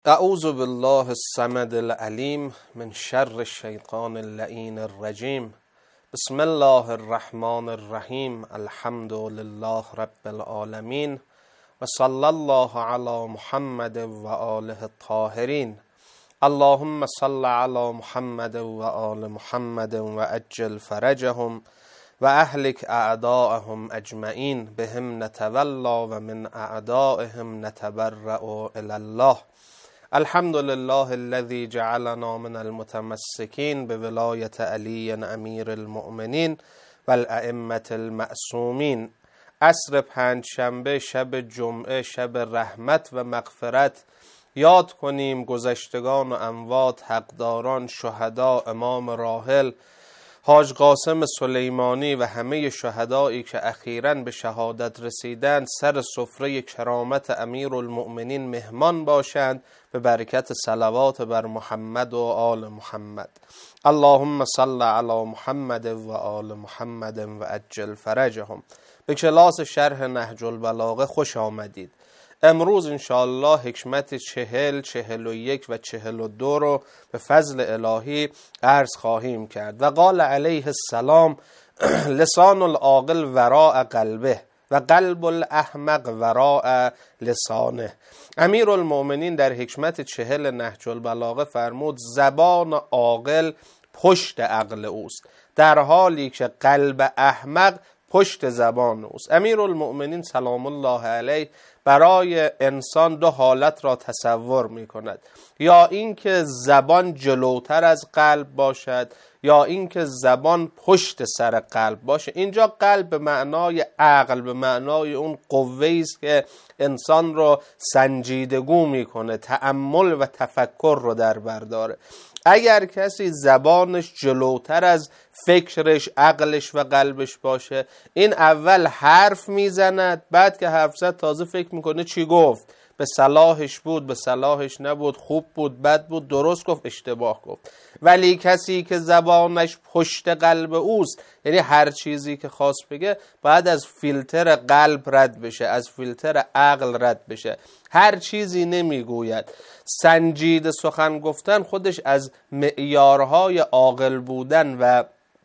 اعوذ بالله الصمد العلیم من شر الشیطان اللعین الرجیم. بسم الله الرحمن الرحیم. الحمد لله رب العالمین و صلی الله علی محمد و آله الطاهرین. اللهم صل علی محمد و آل محمد و عجل فرجهم و اهلک اعداءهم اجمعین بهم نتولا و من اعدائهم نتبرأ الی الله. الحمد لله الذي جعلنا من المتمسكين بولایت علی امیر المؤمنین و الائمة المعصومین. عصر پنجشنبه، شب جمعه، شب رحمت و مغفرت یاد کنیم گذشتگان و اموات، حقداران، شهدا، امام راحل حاج قاسم سلیمانی و همه شهدایی که اخیراً به شهادت رسیدند سر سفره کرامت امیرالمؤمنین مهمان باشند به برکت صلوات بر محمد و آل محمد. اللهم صل علی محمد و آل محمد و عجل فرجهم. به کلاس شرح نهج البلاغه خوش آمدید. امروز انشاءالله حکمت 40، 41 و 42 رو به فضل الهی عرض خواهیم کرد. و قال علیه السلام: لسان العاقل وراء قلبه و قلب الاحمق وراء لسانه. امیرالمؤمنین در حکمت 40 نهج البلاغه فرمود زبان عاقل پشت عقل اوست، در حالی که قلب احمق پشت زبان اوست. امیرالمؤمنین سلام الله علیه برای انسان دو حالت را تصور می کند: یا اینکه زبان جلوتر از قلب باشد، یا اینکه زبان پشت سر قلب باشه. اینجا قلب به معنای عقل، به معنای اون قوه‌ای است که انسان رو سنجیدگو میکنه، تأمل و تفکر رو در بر داره. اگر کسی زبانش جلوتر از فکرش، عقلش و قلبش باشه، این اول حرف میزند، بعد که حرف زد تازه فکر میکنه چی گفت، به صلاحش بود، به صلاحش نبود، خوب بود، بد بود، درست گفت، اشتباه گفت. ولی کسی که زبانش پشت قلب اوست، یعنی هر چیزی که خواست بگه باید از فیلتر قلب رد بشه، از فیلتر عقل رد بشه، هر چیزی نمیگوید. سنجیده سخن گفتن خودش از معیارهای عاقل بودن و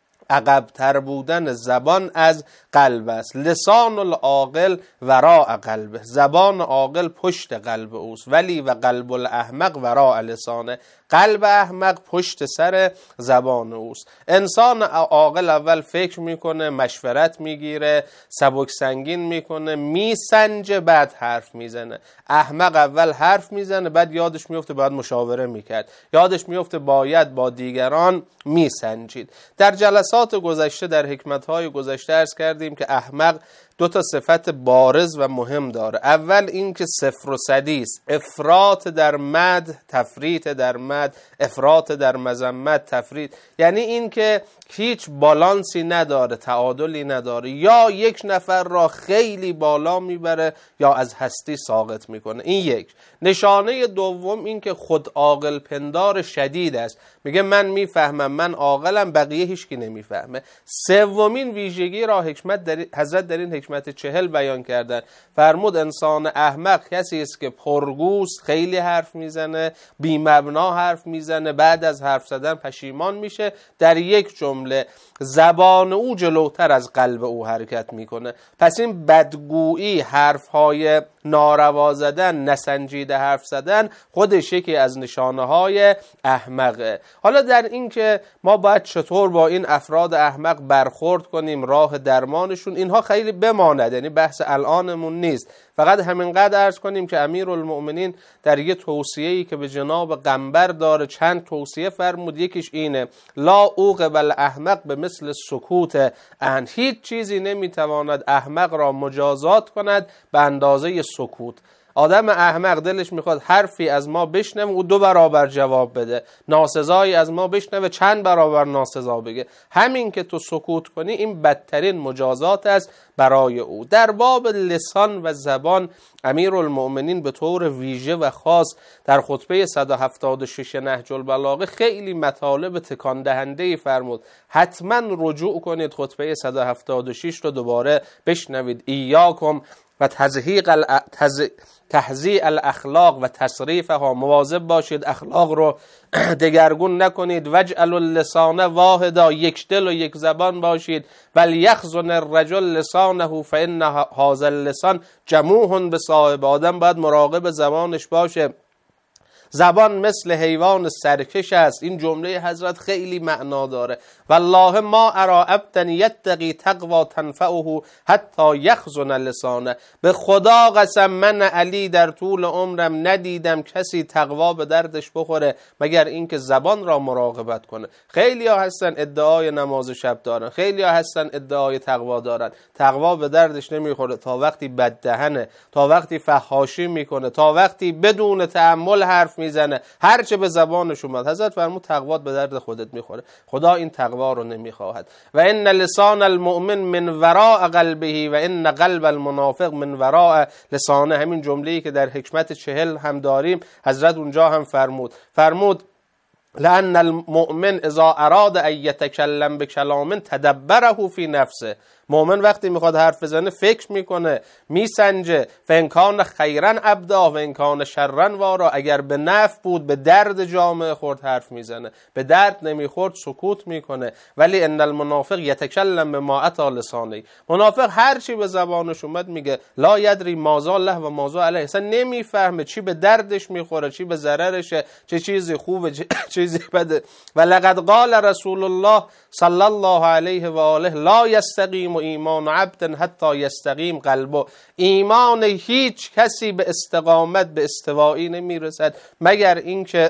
عقب‌تر بودن زبان از قلب است. لسان العاقل وراء قلبه، زبان عاقل پشت قلب اوست. ولی و قلب الاحمق وراء لسانه، قلب احمق پشت سر زبان اوست. انسان عاقل اول فکر میکنه، مشورت میگیره، سبک سنگین میکنه، میسنجه، بعد حرف میزنه. احمق اول حرف میزنه، بعد یادش میفته باید مشاوره میکرد، یادش میفته باید با دیگران میسنجید. در جلسات گذشته، در حکمتهای گذشته عرض کردیم که احمق دو تا صفت بارز و مهم داره. اول این که صفر و صدی است، افراط در مدح، تفریط در مدح، افراط در مذمت، تفریط، یعنی این که هیچ بالانسی نداره، تعادلی نداره، یا یک نفر را خیلی بالا میبره یا از هستی ساقط میکنه. این یک. نشانه دوم این که خود عاقل پندار شدید است، میگه من میفهمم، من عاقلم، بقیه هیچکی نمیفهمه. سومین ویژگی را حضرت در این حکمت 40 بیان کردن. فرمود انسان احمق کسی است که پرگوست، خیلی حرف میزنه، بی مبنا حرف میزنه، بعد از حرف زدن پشیمان میشه. در یک جمله زبان او جلوتر از قلب او حرکت میکنه. پس این بدگویی، حرفهای ناروا زدن، نسنجیده حرف زدن، خودش یکی از نشانه های احمقه. حالا در این که ما باید چطور با این افراد احمق برخورد کنیم، راه درمانشون، اینها خیلی بماند، یعنی بحث الانمون نیست. فقط همینقدر عرض کنیم که امیرالمؤمنین در یه توصیه‌ای که به جناب قنبر داره چند توصیه فرمود. یکیش اینه: لا عوقب الاحمق به مثل سکوت ان، هیچ چیزی نمیتواند احمق را مجازات کند به اندازه سکوت. آدم احمق دلش میخواد حرفی از ما بشنوه و 2 برابر جواب بده، ناسزایی از ما بشنوه چند برابر ناسزا بگه. همین که تو سکوت کنی این بدترین مجازات است برای او. در باب لسان و زبان امیرالمؤمنین به طور ویژه و خاص در خطبه 176 نهج البلاغه خیلی مطالب تکان دهنده‌ای فرمود. حتما رجوع کنید، خطبه 176 رو دوباره بشنوید. ایاکم و تهذیع الاخلاق و تصریفها، مواظب باشید اخلاق رو دگرگون نکنید. واجعلوا اللسان واحدا، یک دل و یک زبان باشید. ولیخزن الرجل لسانه فان هذا اللسان جموح بصاحب، آدم باید مراقب زبانش باشه. زبان مثل حیوان سرکش است. این جمله حضرت خیلی معنا داره. والله ما ارا عبدا یتقی تقوا تنفعه حتی یخزن لسانه. به خدا قسم من علی در طول عمرم ندیدم کسی تقوا به دردش بخوره مگر اینکه زبان را مراقبت کنه. خیلی ها هستن ادعای نماز شب دارن، خیلی ها هستن ادعای تقوا دارن، تقوا به دردش نمیخوره تا وقتی بددهنه، تا وقتی فحاشی میکنه، تا وقتی بدون تأمل حرف میزنه، هرچه به زبانش اومد. حضرت فرمود تقوا به درد خودت میخوره. خدا این تقوا رو نمیخواهد. و ان لسان المؤمن من وراء قلبه و ان قلب المنافق من وراء لسانه. همین جمله‌ای که در حکمت 40 هم داریم حضرت اونجا هم فرمود لأن المؤمن اذا اراد ان يتكلم بكلام تدبره في نفسه. مؤمن وقتی میخواد حرف بزنه فکر میکنه، میسنجه. فان کان خیرا ابدا و ان کان شرا وارا. اگر به نفع بود به درد جامعه خورد حرف میزنه، به درد نمیخورد سکوت میکنه. ولی ان المنافق یتکلم بما اتی لسانه. منافق هر چی به زبانش اومد میگه. لا یدری ماذا له و ماذا علیه. اصلا نمیفهمه چی به دردش میخوره، چی به ضررشه، چه چیزی خوبه چه چیزی بده. و لقد قال رسول الله صلی الله علیه و آله لا یستقیم ایمان عبد حتی یستقیم قلبه. ایمان هیچ کسی به استقامت، به استوایی نمیرسد مگر اینکه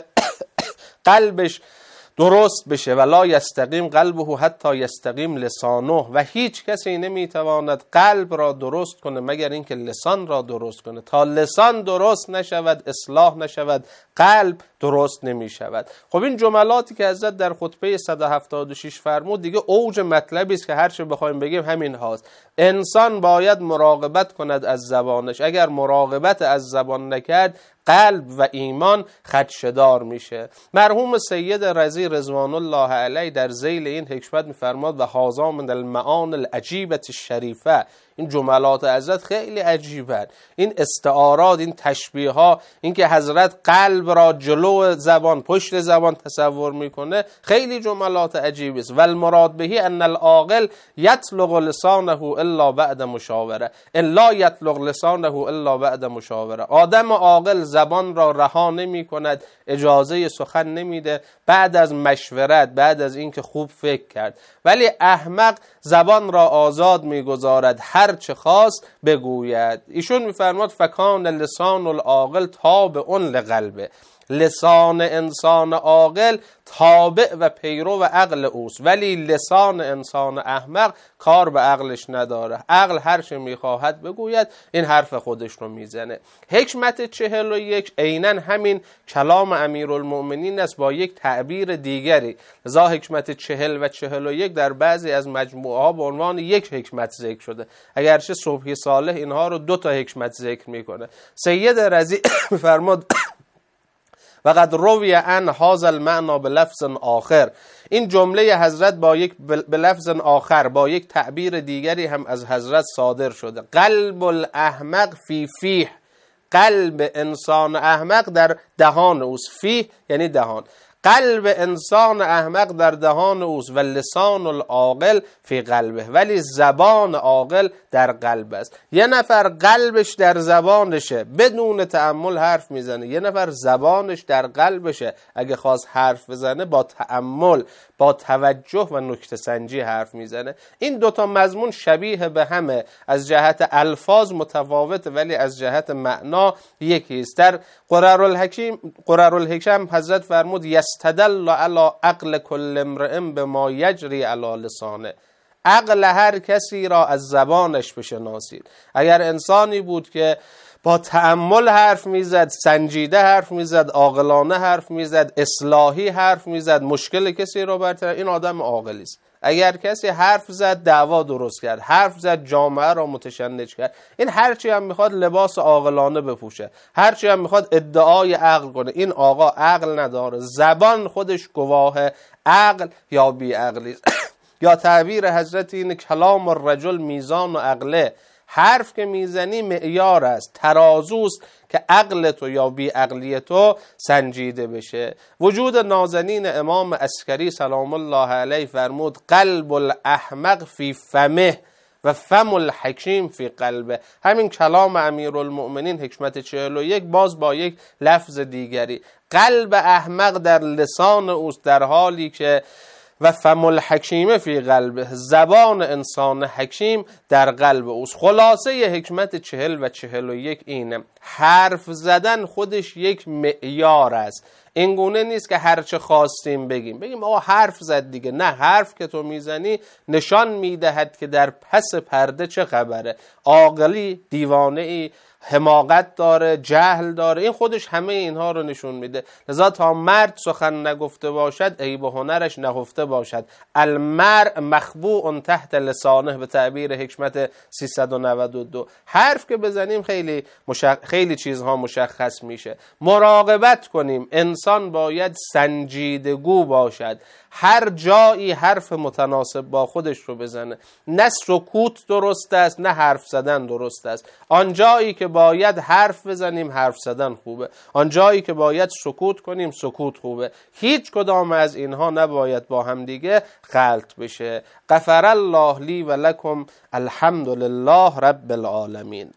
قلبش درست بشه. و لا یستقیم قلبه حتی یستقیم لسانه. و هیچ کسی نمیتواند قلب را درست کنه مگر اینکه لسان را درست کنه. تا لسان درست نشود، اصلاح نشود، قلب درست نمی شود. خب این جملاتی که حضرت در خطبه 176 فرمود دیگه اوج مطلبی است که هر چه بخوایم بگیم همین هاست. انسان باید مراقبت کند از زبانش. اگر مراقبت از زبان نکرد قلب و ایمان خدشه‌دار میشه. مرحوم سید رضی رضوان الله علیه در ذیل این حکمت میفرماد و هذا من المعانی العجیبة الشریفه. این جملات حضرت خیلی عجیبه. این استعارات، این تشبیه ها، این که حضرت قلب را جلو زبان، پشت زبان تصور میکنه، خیلی جملات عجیبی است. و المراد بهی ان العاقل یطلق لسانه الا بعد مشاوره. ان لا یطلق لسانه الا بعد مشاوره. آدم عاقل زبان را رها نمیکند، اجازه سخن نمیده بعد از مشورت، بعد از اینکه خوب فکر کرد. ولی احمق زبان را آزاد میگذارد، هر چه خواست بگوید. ایشون میفرماد فکان لسان العاقل تابع لقلبه. لسان انسان عاقل تابع و پیرو و عقل اوست، ولی لسان انسان احمق کار به عقلش نداره. عقل هر چه میخواهد بگوید، این حرف خودش رو میزنه. حکمت 41 عیناً همین کلام امیرالمؤمنین است با یک تعبیر دیگری. لذا حکمت 40 و 41 در بعضی از مجموعه ها به عنوان یک حکمت ذکر شده، اگرچه صبحی صالح اینها رو 2 تا حکمت ذکر میکنه. سید رضی فرمود و قد روی عن هذا المعنى بلفظ آخر. این جمله حضرت با یک بلفظ آخر، با یک تعبیر دیگری هم از حضرت صادر شده. قلب الاحمق فی فیه. قلب انسان احمق در دهان اوست. فیه یعنی دهان. قلب انسان احمق در دهان اوست و لسان العاقل فی قلبه. ولی زبان عاقل در قلب است. یه نفر قلبش در زبانشه بدون تأمل حرف میزنه، یه نفر زبانش در قلبشه اگه خواست حرف بزنه با تأمل، با توجه و نکته سنجی حرف میزنه. این 2 تا مضمون شبیه به همه، از جهت الفاظ متفاوته ولی از جهت معنا یکی است. در قررالحکم حضرت فرمود یستدل علی عقل کل امرئ بما یجری علی لسانه. عقل هر کسی را از زبانش بشناسید. اگر انسانی بود که با تأمل حرف میزد، سنجیده حرف میزد، عاقلانه حرف میزد، اصلاحی حرف میزد، مشکل کسی را برطرف، این آدم عاقلی است. اگر کسی حرف زد دعوا درست کرد، حرف زد جامعه را متشنج کرد، این هرچی هم میخواد لباس عاقلانه بپوشه، هرچی هم میخواد ادعای عقل کنه، این آقا عقل نداره. زبان خودش گواه عقل یا بی عقلی. یا تعبیر حضرت این کلام الرجل میزان و عقله. حرف که میزنی معیار است، ترازوست که عقل تو یا بی عقلی تو سنجیده بشه. وجود نازنین امام عسکری سلام الله علیه فرمود قلب الاحمق فی فمه و فم الحکیم فی قلبه. همین کلام امیرالمؤمنین حکمت 41 باز با یک لفظ دیگری، قلب احمق در لسان اوست در حالی که و فم الحکیم فی قلبه، زبان انسان حکیم در قلب اوست. خلاصه حکمت 40 و 41 اینه، حرف زدن خودش یک معیار است. این گونه نیست که هر چه خواستیم بگیم آقا حرف زد دیگه. نه، حرف که تو میزنی نشان میدهد که در پس پرده چه خبره. عاقلی، دیوانه ای، حماقت داره، جهل داره، این خودش همه اینها رو نشون میده. لذا تا مرد سخن نگفته باشد عیب و هنرش نهفته باشد. المرء مخبوء تحت لسانه به تعبیر حکمت 392. حرف که بزنیم خیلی چیزها مشخص میشه. مراقبت کنیم، انسان باید سنجیدگو باشد، هر جایی حرف متناسب با خودش رو بزنه. نه سکوت درست است نه حرف زدن درست است. آن جایی که باید حرف بزنیم حرف زدن خوبه، آن جایی که باید سکوت کنیم سکوت خوبه. هیچ کدام از اینها نباید با هم دیگه خلط بشه. غفر الله لی و لکم، الحمد لله رب العالمین.